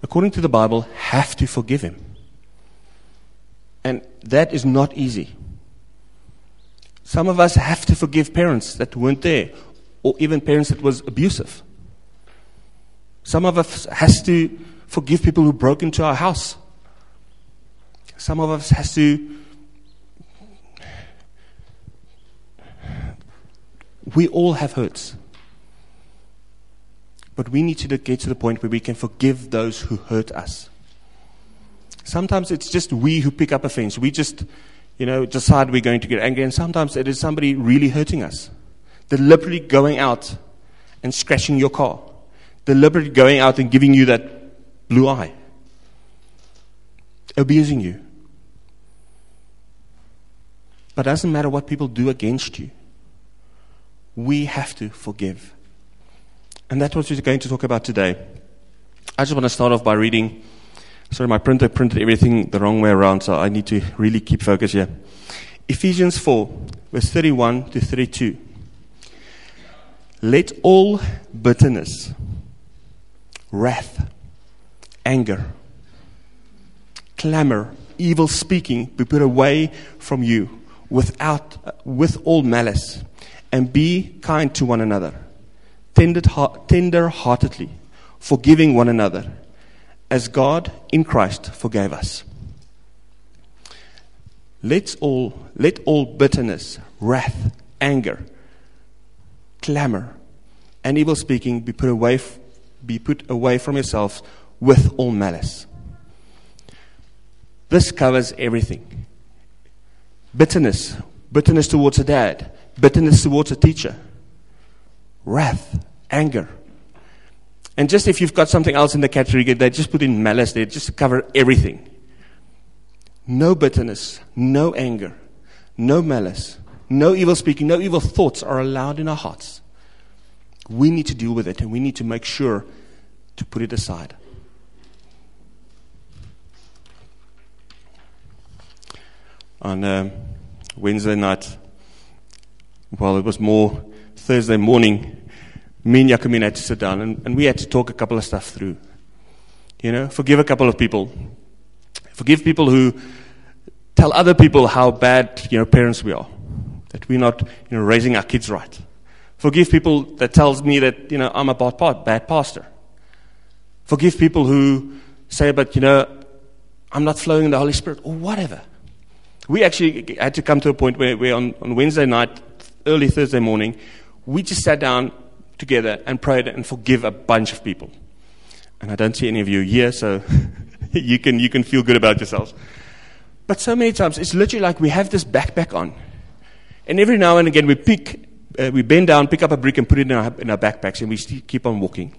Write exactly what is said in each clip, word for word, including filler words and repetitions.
according to the Bible, have to forgive him. And that is not easy. Some of us have to forgive parents that weren't there, or even parents that was abusive. Some of us has to forgive people who broke into our house. Some of us has to. We all have hurts. But we need to get to the point where we can forgive those who hurt us. Sometimes it's just we who pick up offense. We just, you know, decide we're going to get angry. And sometimes it is somebody really hurting us. Deliberately going out and scratching your car. Deliberately going out and giving you that blue eye. Abusing you. But it doesn't matter what people do against you. We have to forgive. And that's what we're going to talk about today. I just want to start off by reading. Sorry, my printer printed everything the wrong way around, so I need to really keep focus here. Ephesians four, verse thirty-one to thirty-two. Let all bitterness, wrath, anger, clamor, evil speaking be put away from you without, with all malice, and be kind to one another, tender-heartedly, forgiving one another, as God in Christ forgave us. Let all, let all bitterness, wrath, anger, clamor, and evil speaking be put away, be put away from yourselves with all malice. This covers everything. Bitterness, bitterness towards a dad, bitterness towards a teacher, wrath, anger. And just if you've got something else in the category, they just put in malice there, just to cover everything. No bitterness, no anger, no malice, no evil speaking, no evil thoughts are allowed in our hearts. We need to deal with it, and we need to make sure to put it aside. On uh, Wednesday night, well, it was more Thursday morning, me and Jacomine had to sit down, and, and we had to talk a couple of stuff through. You know, forgive a couple of people. Forgive people who tell other people how bad, you know, parents we are. That we're not, you know, raising our kids right. Forgive people that tells me that, you know, I'm a bad, bad pastor. Forgive people who say, but, you know, I'm not flowing in the Holy Spirit, or whatever. We actually had to come to a point where, where on, on Wednesday night, early Thursday morning, we just sat down together and prayed and forgive a bunch of people. And I don't see any of you here, so you can you can feel good about yourselves. But so many times, it's literally like we have this backpack on. And every now and again, we pick, uh, we bend down, pick up a brick and put it in our, in our backpacks, and we still keep on walking.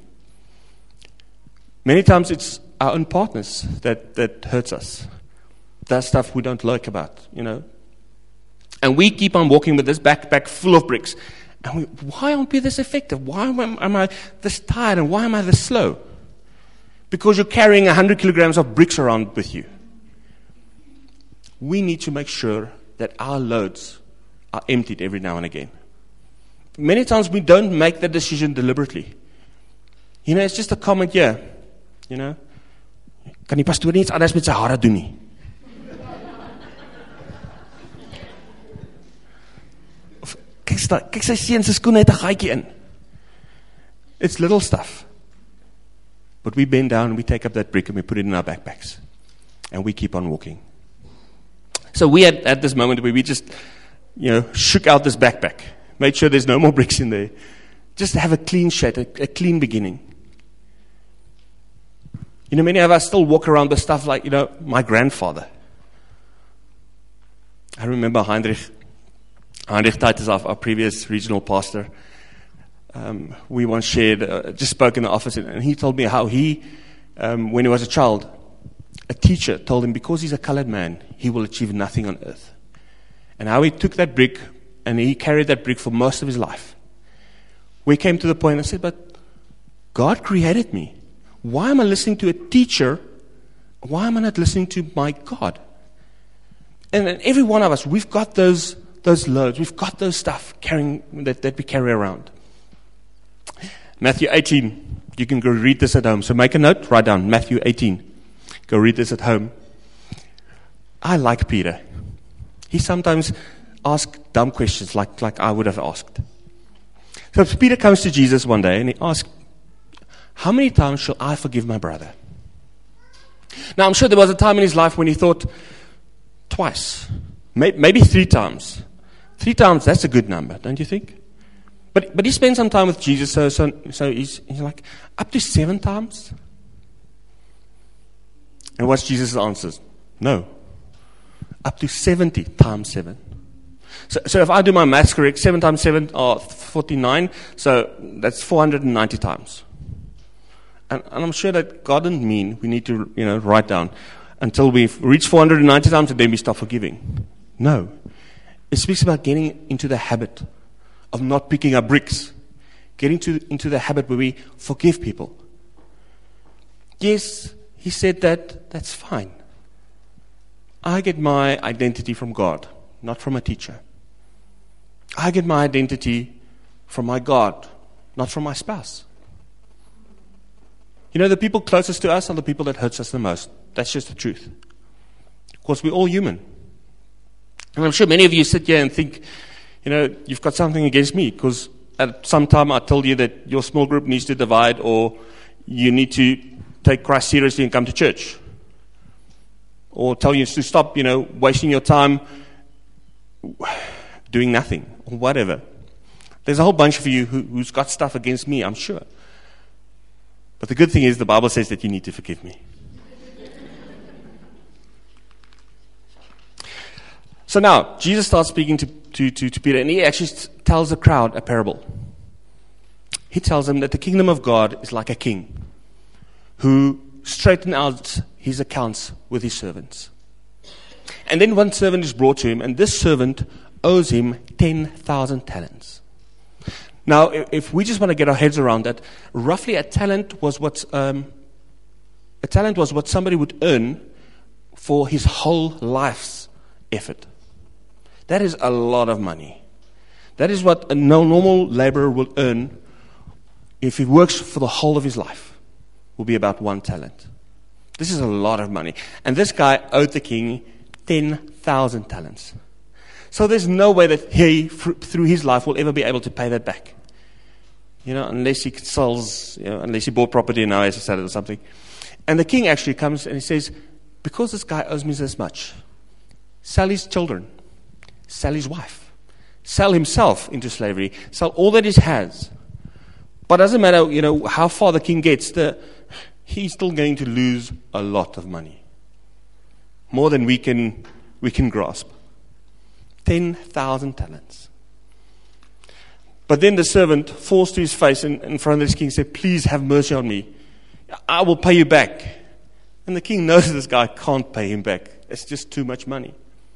Many times, it's our own partners that, that hurts us. That stuff we don't like about, you know. And we keep on walking with this backpack full of bricks. And we, why aren't we this effective? Why am I, am I this tired? And why am I this slow? Because you're carrying one hundred kilograms of bricks around with you. We need to make sure that our loads are emptied every now and again. Many times we don't make that decision deliberately. You know, it's just a comment here. You know, kan die pastoor nie iets anders met sy hare doen nie? Kyk sy seun se skoene het 'n gaatjie in. It's little stuff. But we bend down and we take up that brick and we put it in our backpacks. And we keep on walking. So we had at this moment where we just, you know, shook out this backpack. Made sure there's no more bricks in there. Just have a clean shed, a, a clean beginning. You know, many of us still walk around with stuff like, you know, my grandfather. I remember Heinrich Heinrich Titus, our, our previous regional pastor, um, we once shared, uh, just spoke in the office, and he told me how he, um, when he was a child, a teacher told him because he's a colored man, he will achieve nothing on earth. And how he took that brick, and he carried that brick for most of his life. We came to the point and said, but God created me. Why am I listening to a teacher? Why am I not listening to my God? And then every one of us, we've got those those loads. We've got those stuff carrying that, that we carry around. Matthew eighteen, You can go read this at home. So make a note, write down Matthew eighteen. Go read this at home. I like Peter. He sometimes asks dumb questions like, like I would have asked. So Peter comes to Jesus one day and he asks, how many times shall I forgive my brother? Now I'm sure there was a time in his life when he thought, twice, maybe three times. Three times, that's a good number, don't you think? But but he spent some time with Jesus, so so, so he's, he's like, up to seven times? And what's Jesus' answers? No. Up to seventy times seven. So, so if I do my maths correct, seven times seven are forty-nine, so that's four hundred ninety times. And, and I'm sure that God didn't mean we need to, you know, write down until we've reached four hundred ninety times and then we stop forgiving. No. It speaks about getting into the habit of not picking up bricks. Getting to, into the habit where we forgive people. Yes, he said that, that's fine. I get my identity from God, not from a teacher. I get my identity from my God, not from my spouse. You know, the people closest to us are the people that hurts us the most. That's just the truth. Of course, we're all human. And I'm sure many of you sit here and think, you know, you've got something against me because at some time I told you that your small group needs to divide or you need to take Christ seriously and come to church. Or tell you to stop, you know, wasting your time doing nothing or whatever. There's a whole bunch of you who, who's got stuff against me, I'm sure. But the good thing is the Bible says that you need to forgive me. So now, Jesus starts speaking to, to, to, to Peter, and he actually tells the crowd a parable. He tells them that the kingdom of God is like a king who straightened out his accounts with his servants. And then one servant is brought to him, and this servant owes him ten thousand talents. Now, if we just want to get our heads around that, roughly a talent was what um, a talent was what somebody would earn for his whole life's effort. That is a lot of money. That is what a normal laborer will earn if he works for the whole of his life. Will be about one talent. This is a lot of money. And this guy owed the king ten thousand talents. So there's no way that he, through his life, will ever be able to pay that back. You know, unless he sells, you know, unless he bought property and now he has to sell it or something. And the king actually comes and he says, because this guy owes me this much, sell his children, sell his wife, sell himself into slavery, sell all that he has. But it doesn't matter, you know, how far the king gets, the, he's still going to lose a lot of money. More than we can we can grasp. Ten thousand talents. But then the servant falls to his face in, in front of this king and said, please have mercy on me. I will pay you back. And the king knows this guy can't pay him back. It's just too much money.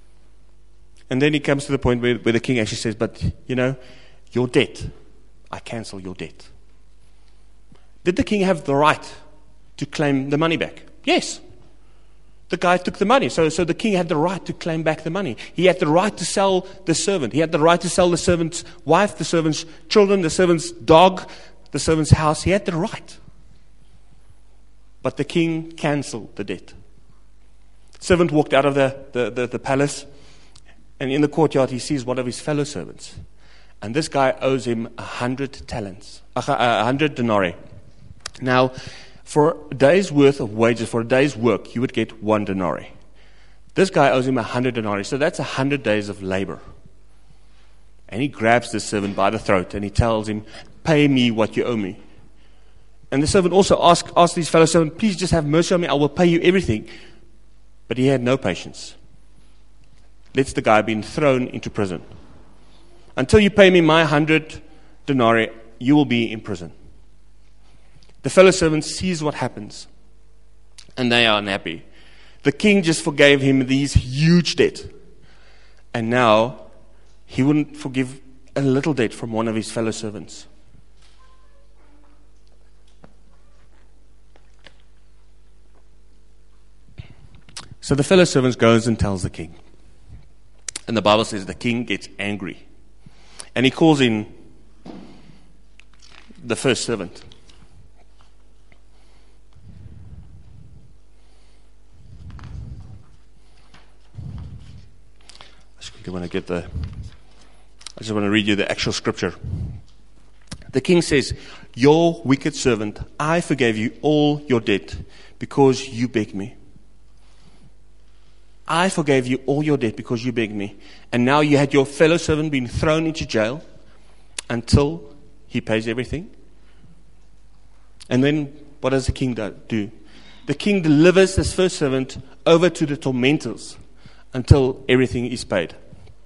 And then he comes to the point where, where the king actually says, but, you know, your debt, I cancel your debt. Did the king have the right to claim the money back? Yes. The guy took the money. So, so the king had the right to claim back the money. He had the right to sell the servant. He had the right to sell the servant's wife, the servant's children, the servant's dog, the servant's house. He had the right. But the king canceled the debt. The servant walked out of the, the, the, the palace, and in the courtyard he sees one of his fellow servants. And this guy owes him a hundred talents, a hundred denarii. Now, for a day's worth of wages, for a day's work, you would get one denarii. This guy owes him a hundred denarii, so that's a hundred days of labor. And he grabs the servant by the throat and he tells him, pay me what you owe me. And the servant also asked, asked his fellow servant, please just have mercy on me, I will pay you everything. But he had no patience. Lets the guy being thrown into prison. Until you pay me my hundred denarii, you will be in prison. The fellow servant sees what happens, and they are unhappy. The king just forgave him these huge debt, and now he wouldn't forgive a little debt from one of his fellow servants. So the fellow servant goes and tells the king. And the Bible says the king gets angry. And he calls in the first servant. You want to get the, I just want to read you the actual scripture. The king says, "Your wicked servant, I forgave you all your debt because you begged me. I forgave you all your debt because you begged me. And now you had your fellow servant being thrown into jail until he pays everything." And then what does the king do? The king delivers this first servant over to the tormentors until everything is paid.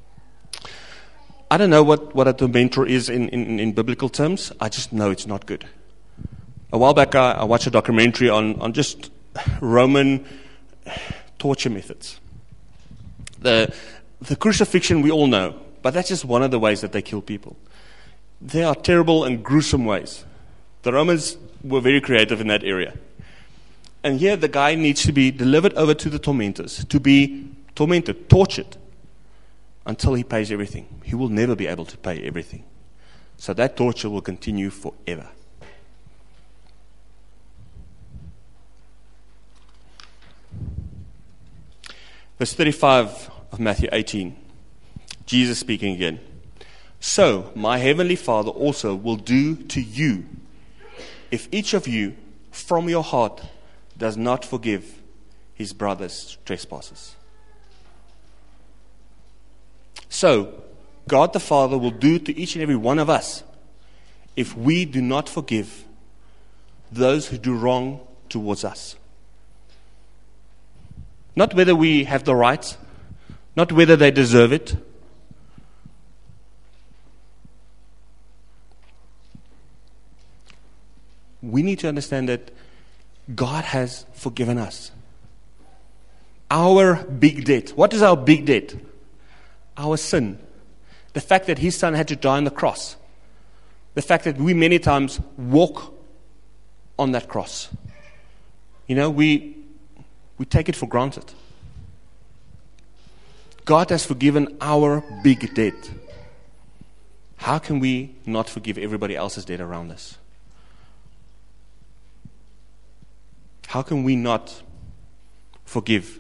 I don't know what, what a tormentor is in, in, in biblical terms. I just know it's not good. A while back, I, I watched a documentary on, on just Roman torture methods. The, the crucifixion we all know, but that's just one of the ways that they kill people. There are terrible and gruesome ways. The Romans were very creative in that area. And here the guy needs to be delivered over to the tormentors, to be tormented, tortured, until he pays everything. He will never be able to pay everything. So that torture will continue forever. Verse thirty-five of Matthew eighteen. Jesus speaking again. "So my heavenly Father also will do to you if each of you from your heart does not forgive his brother's trespasses." So, God the Father will do to each and every one of us if we do not forgive those who do wrong towards us. Not whether we have the right, not whether they deserve it. We need to understand that God has forgiven us. Our big debt. What is our big debt? Our sin. The fact that his son had to die on the cross. The fact that we many times walk on that cross. You know, we we take it for granted. God has forgiven our big debt. How can we not forgive everybody else's debt around us? How can we not forgive?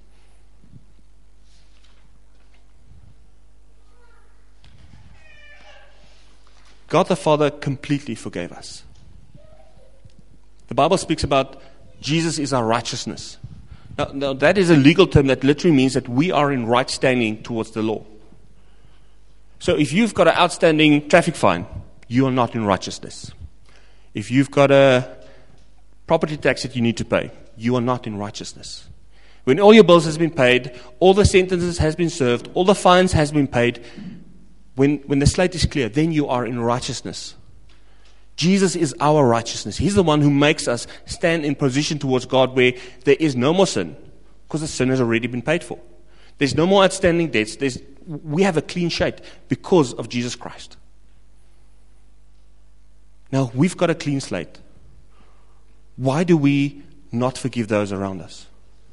God the Father completely forgave us. The Bible speaks about Jesus is our righteousness. Now, now, that is a legal term that literally means that we are in right standing towards the law. So if you've got an outstanding traffic fine, you are not in righteousness. If you've got a property tax that you need to pay, you are not in righteousness. When all your bills has been paid, all the sentences has been served, all the fines has been paid, When, when the slate is clear, then you are in righteousness. Jesus is our righteousness. He's the one who makes us stand in position towards God where there is no more sin, because the sin has already been paid for. There's no more outstanding debts. There's, we have a clean slate because of Jesus Christ. Now, we've got a clean slate. Why do we not forgive those around us?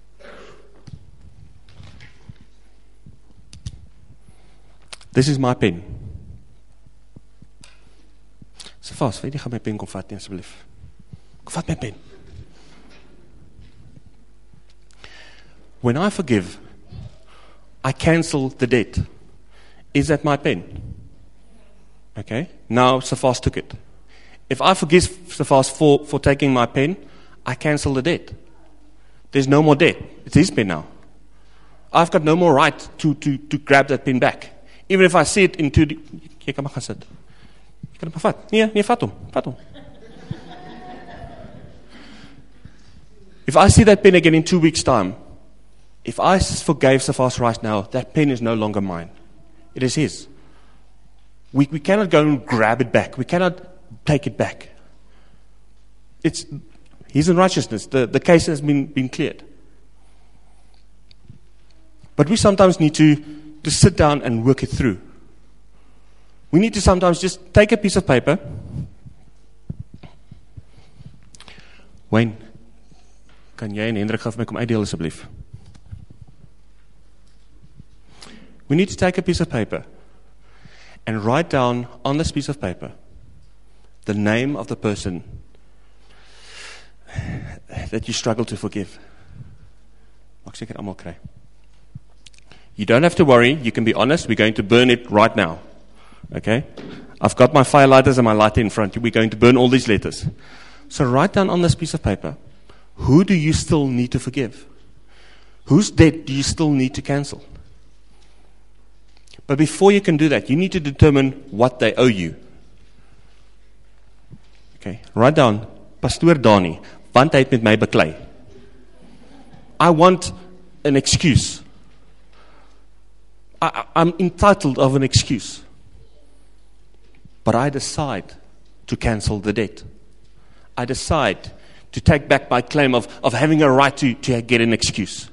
This is my pen. So vast, weet jy, gaan my pen kom vat nie, asseblief. Kom vat my pen. When I forgive, I cancel the debt. Is that my pen? Okay, now Safas took it. If I forgive Safas for, for taking my pen, I cancel the debt. There's no more debt. It's his pen now. I've got no more right to, to, to grab that pen back. Even if I see it into the... Jy kan maar gaan sit. Jy kan hom vat. Nee, nee, vat hom. Vat hom. If I see that pen again in two weeks' time, if I forgave Safas right now, that pen is no longer mine. It is his. We, we cannot go and grab it back. We cannot take it back. It's he's in righteousness. The, the case has been, been cleared. But we sometimes need to to sit down and work it through. We need to sometimes just take a piece of paper. Wayne, kan jy en Hendrik vir my kom uitdeel asseblief? We need to take a piece of paper and write down on this piece of paper the name of the person that you struggle to forgive. Maak seker almal kry. You don't have to worry. You can be honest. We're going to burn it right now. Okay? I've got my fire lighters and my lighter in front. We're going to burn all these letters. So write down on this piece of paper, who do you still need to forgive? Whose debt do you still need to cancel? But before you can do that, you need to determine what they owe you. Okay, write down, Pastoor Dani, want hy het met my beklei. I want an excuse. I, I'm entitled of an excuse. But I decide to cancel the debt. I decide to take back my claim of, of having a right to, to get an excuse.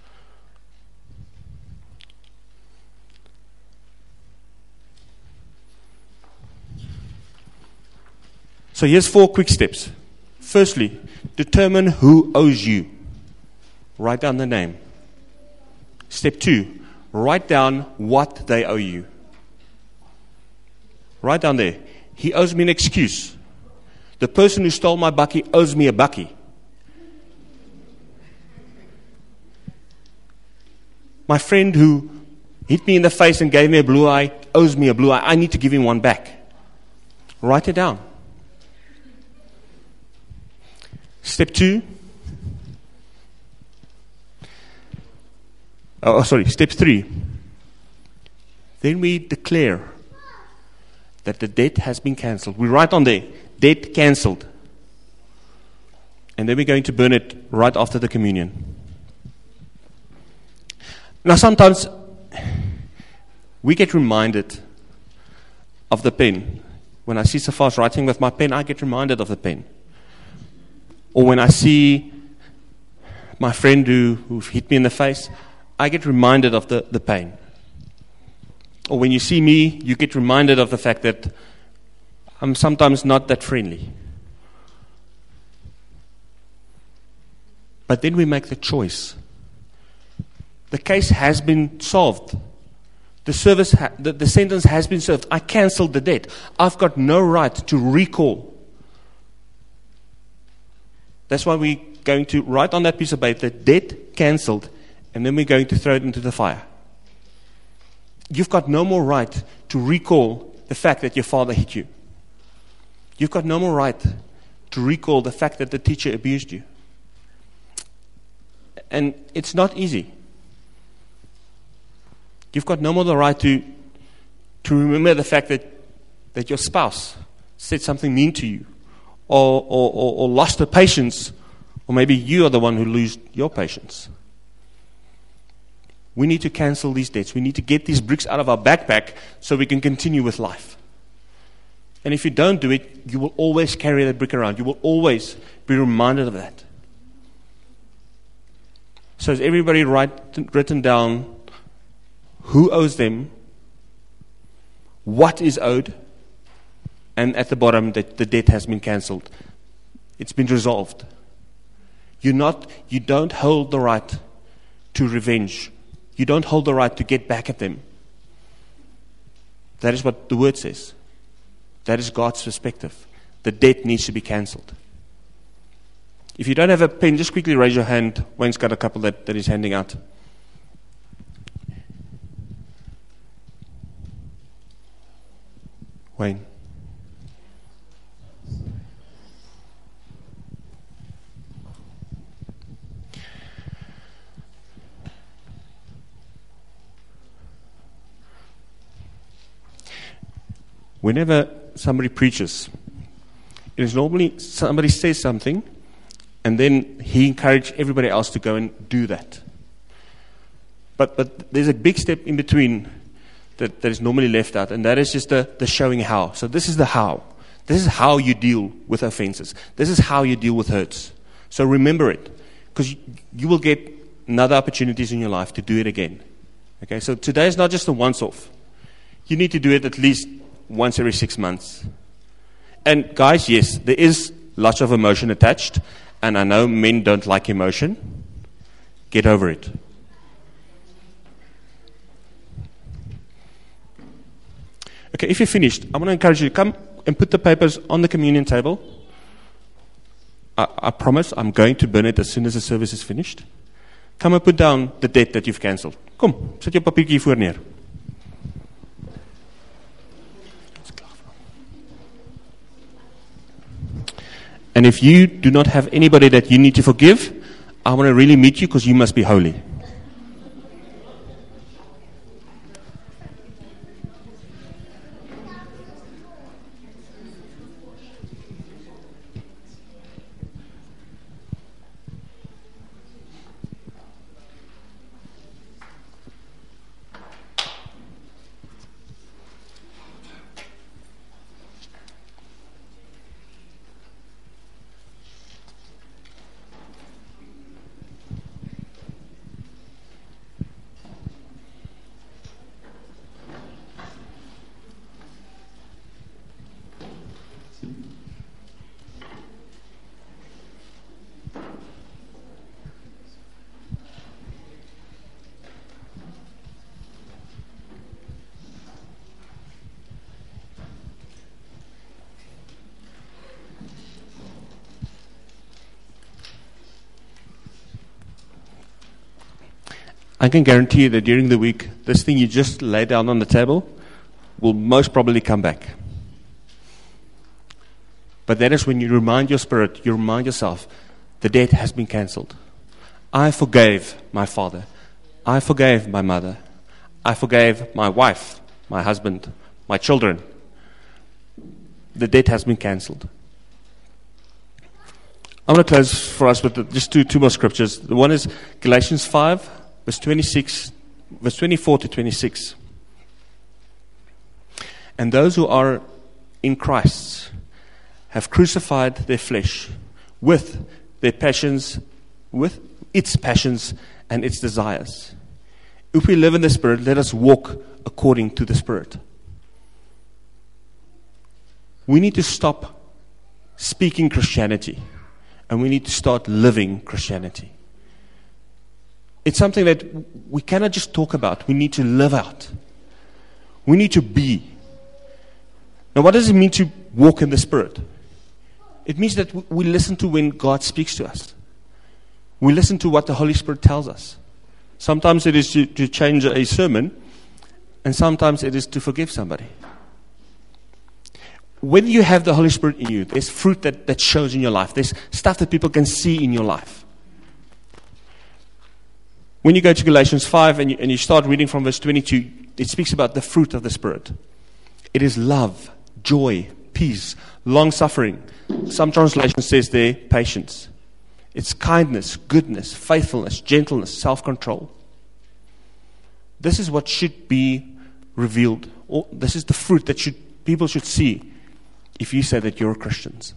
So here's four quick steps. Firstly, determine who owes you. Write down the name. Step two, write down what they owe you. Write down there, he owes me an excuse. The person who stole my bakkie owes me a bakkie. My friend who hit me in the face and gave me a blue eye owes me a blue eye. I need to give him one back. Write it down. Step two. Oh, sorry, step three. Then we declare that the debt has been cancelled. We write on there, debt cancelled. And then we're going to burn it right after the communion. Now sometimes we get reminded of the pen. When I see Safas writing with my pen, I get reminded of the pen. Or when I see my friend who, who hit me in the face, I get reminded of the, the pain. Or when you see me, you get reminded of the fact that I'm sometimes not that friendly. But then we make the choice. The case has been solved. The service, ha- the, the sentence has been served. I cancelled the debt. I've got no right to recall. That's why we're going to write on that piece of paper, debt cancelled, and then we're going to throw it into the fire. You've got no more right to recall the fact that your father hit you. You've got no more right to recall the fact that the teacher abused you. And it's not easy. You've got no more the right to, to remember the fact that, that your spouse said something mean to you, or, or, or, or lost the patience, or maybe you are the one who lost your patience. We need to cancel these debts. We need to get these bricks out of our backpack so we can continue with life. And if you don't do it, you will always carry that brick around. You will always be reminded of that. So has everybody write, written down who owes them, what is owed, and at the bottom that the debt has been cancelled. It's been resolved. You're not, you don't hold the right to revenge. You don't hold the right to get back at them. That is what the word says. That is God's perspective. The debt needs to be cancelled. If you don't have a pen, just quickly raise your hand. Wayne's got a couple that, that he's handing out. Wayne. Whenever somebody preaches, it is normally somebody says something and then he encourages everybody else to go and do that. But but there's a big step in between that, that is normally left out, and that is just the, the showing how. So this is the how. This is how you deal with offenses. This is how you deal with hurts. So remember it, because you, you will get another opportunities in your life to do it again. Okay, so today is not just a once-off. You need to do it at least once every six months. And guys, yes, there is lots of emotion attached, and I know men don't like emotion. Get over it. Okay, if you're finished, I want to encourage you to come and put the papers on the communion table. I, I promise I'm going to burn it as soon as the service is finished. Come and put down the debt that you've cancelled. Kom, sit jou papiertjie voor neer. And if you do not have anybody that you need to forgive, I want to really meet you because you must be holy. I can guarantee you that during the week, this thing you just laid down on the table will most probably come back. But that is when you remind your spirit, you remind yourself, the debt has been cancelled. I forgave my father. I forgave my mother. I forgave my wife, my husband, my children. The debt has been cancelled. I want to close for us with just two, two more scriptures. The one is Galatians five, verse twenty-six, verse twenty-four to twenty-six. And those who are in Christ have crucified their flesh with their passions, with its passions and its desires. If we live in the Spirit, let us walk according to the Spirit. We need to stop speaking Christianity, and we need to start living Christianity. It's something that we cannot just talk about. We need to live out. We need to be. Now, what does it mean to walk in the Spirit? It means that we listen to when God speaks to us. We listen to what the Holy Spirit tells us. Sometimes it is to, to change a sermon, and sometimes it is to forgive somebody. When you have the Holy Spirit in you, there's fruit that, that shows in your life. There's stuff that people can see in your life. When you go to Galatians five and you, and you start reading from verse twenty-two, it speaks about the fruit of the Spirit. It is love, joy, peace, long-suffering. Some translation says there, patience. It's kindness, goodness, faithfulness, gentleness, self-control. This is what should be revealed. Or this is the fruit that should people should see if you say that you're Christians.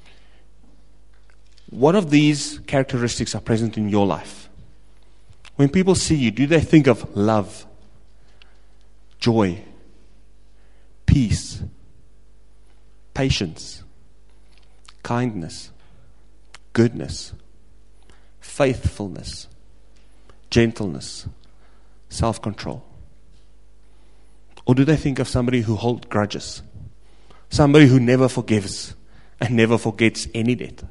What of these characteristics are present in your life? When people see you, do they think of love, joy, peace, patience, kindness, goodness, faithfulness, gentleness, self-control? Or do they think of somebody who holds grudges? Somebody who never forgives and never forgets any debt?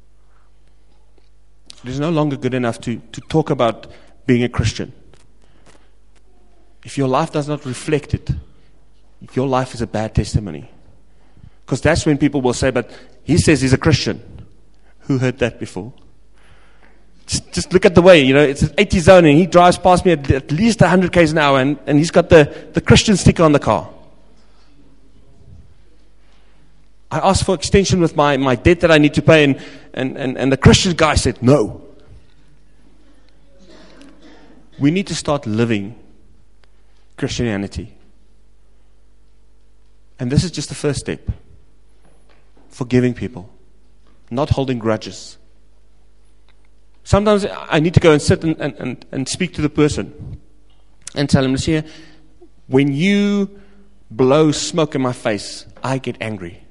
It is no longer good enough to, to talk about being a Christian. If your life does not reflect it, your life is a bad testimony. Because that's when people will say, but he says he's a Christian. Who heard that before? Just, just look at the way, you know, it's an eighty zone and he drives past me at, at least one hundred kays an hour and, and he's got the, the Christian sticker on the car. I asked for extension with my, my debt that I need to pay and, and, and, and the Christian guy said no. We need to start living Christianity. And this is just the first step. Forgiving people. Not holding grudges. Sometimes I need to go and sit and, and, and, and speak to the person and tell him, listen, when you blow smoke in my face, I get angry.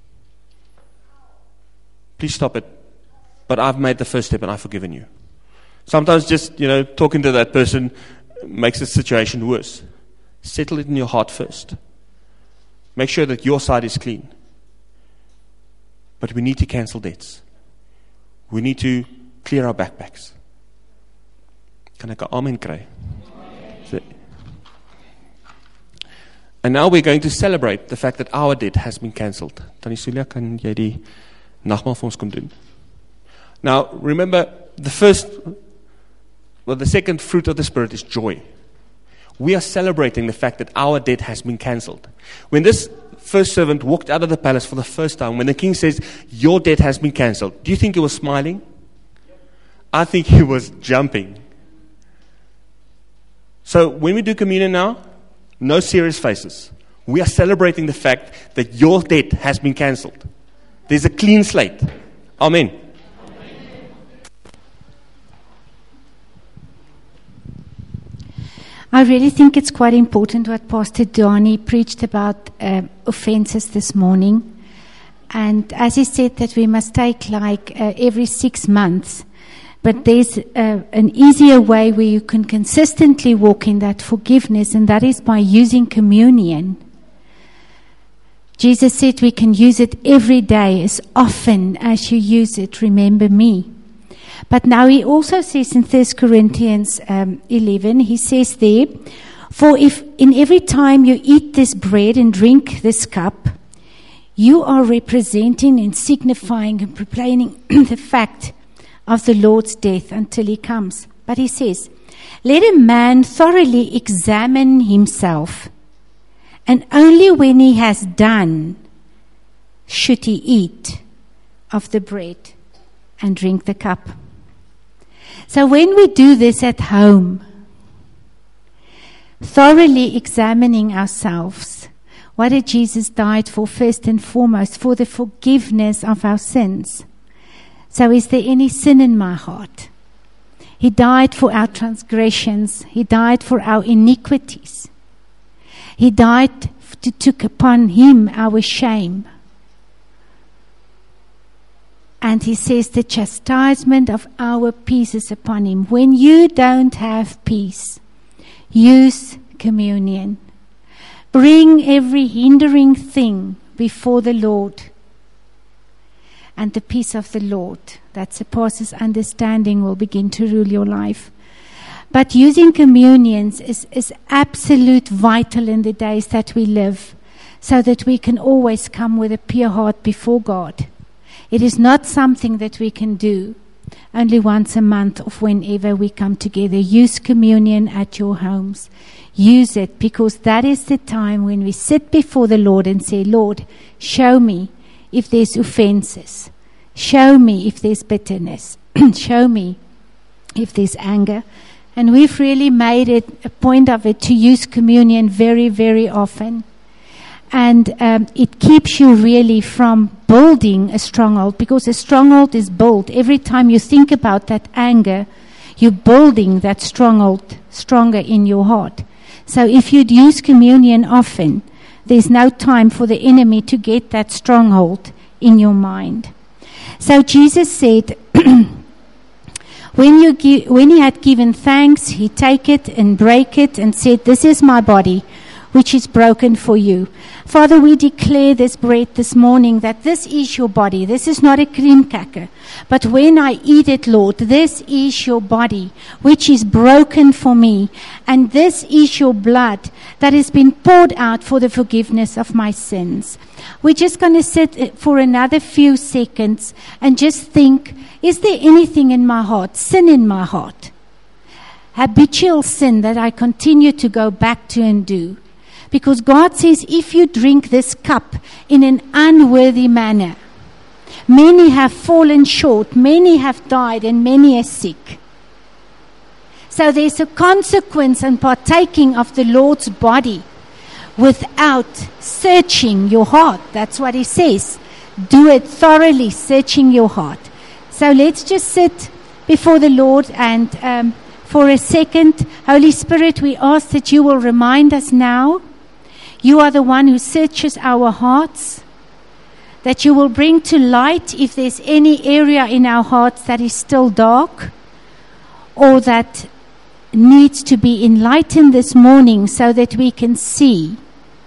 Please stop it. But I've made the first step and I've forgiven you. Sometimes just, you know, talking to that person makes the situation worse. Settle it in your heart first. Make sure that your side is clean. But we need to cancel debts. We need to clear our backpacks. Kan ek 'n amen kry? So, and now we're going to celebrate the fact that our debt has been cancelled. Tannie Sulia, kan jy die nagmaal vir ons kom doen? Now, remember, the first, well, the second fruit of the Spirit is joy. We are celebrating the fact that our debt has been cancelled. When this first servant walked out of the palace for the first time, when the king says, your debt has been cancelled, do you think he was smiling? I think he was jumping. So when we do communion now, no serious faces. We are celebrating the fact that your debt has been cancelled. There's a clean slate. Amen. I really think it's quite important what Pastor Donnie preached about uh, offenses this morning. And as he said that we must take like uh, every six months. But there's uh, an easier way where you can consistently walk in that forgiveness, and that is by using communion. Jesus said we can use it every day, as often as you use it, remember me. But now he also says in First Corinthians um, eleven, he says there, for if in every time you eat this bread and drink this cup, you are representing and signifying and proclaiming the fact of the Lord's death until he comes. But he says, let a man thoroughly examine himself, and only when he has done should he eat of the bread and drink the cup. So when we do this at home, thoroughly examining ourselves, what did Jesus die for first and foremost? For the forgiveness of our sins. So is there any sin in my heart? He died for our transgressions. He died for our iniquities. He died to took upon him our shame. And he says the chastisement of our peace is upon him. When you don't have peace, use communion. Bring every hindering thing before the Lord. And the peace of the Lord that surpasses understanding will begin to rule your life. But using communions is, is absolute vital in the days that we live, so that we can always come with a pure heart before God. It is not something that we can do only once a month or whenever we come together. Use communion at your homes. Use it, because that is the time when we sit before the Lord and say, Lord, show me if there's offenses. Show me if there's bitterness. Show me if there's anger. And we've really made it a point of it to use communion very, very often. And um, it keeps you really from building a stronghold, because a stronghold is built. Every time you think about that anger, you're building that stronghold stronger in your heart. So if you'd use communion often, there's no time for the enemy to get that stronghold in your mind. So Jesus said, when you give, when he had given thanks, he take it and break it and said, this is my body, which is broken for you. Father, we declare this bread this morning that this is your body. This is not a creamcracker. But when I eat it, Lord, this is your body, which is broken for me. And this is your blood that has been poured out for the forgiveness of my sins. We're just going to sit for another few seconds and just think, is there anything in my heart, sin in my heart? Habitual sin that I continue to go back to and do. Because God says, if you drink this cup in an unworthy manner, many have fallen short, many have died, and many are sick. So there's a consequence in partaking of the Lord's body without searching your heart. That's what he says. Do it thoroughly, searching your heart. So let's just sit before the Lord and um, for a second, Holy Spirit, we ask that you will remind us now. You are the one who searches our hearts, that you will bring to light if there's any area in our hearts that is still dark or that needs to be enlightened this morning, so that we can see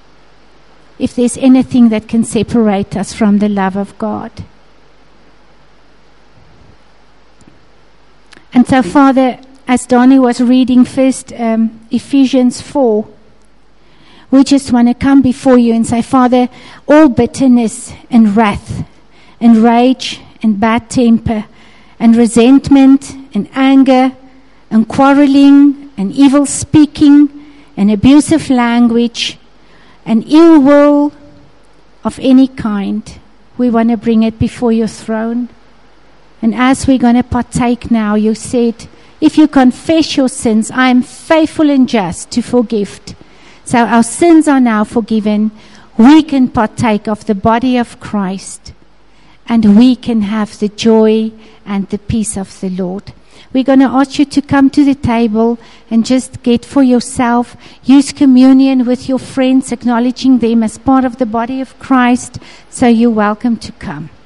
if there's anything that can separate us from the love of God. And so, Father, as Donnie was reading first um, Ephesians four, we just want to come before you and say, Father, all bitterness and wrath and rage and bad temper and resentment and anger and quarreling and evil speaking and abusive language and ill will of any kind, we want to bring it before your throne. And as we're going to partake now, you said, if you confess your sins, I am faithful and just to forgive. So our sins are now forgiven. We can partake of the body of Christ, and we can have the joy and the peace of the Lord. We're going to ask you to come to the table and just get for yourself. Use communion with your friends, acknowledging them as part of the body of Christ. So you're welcome to come.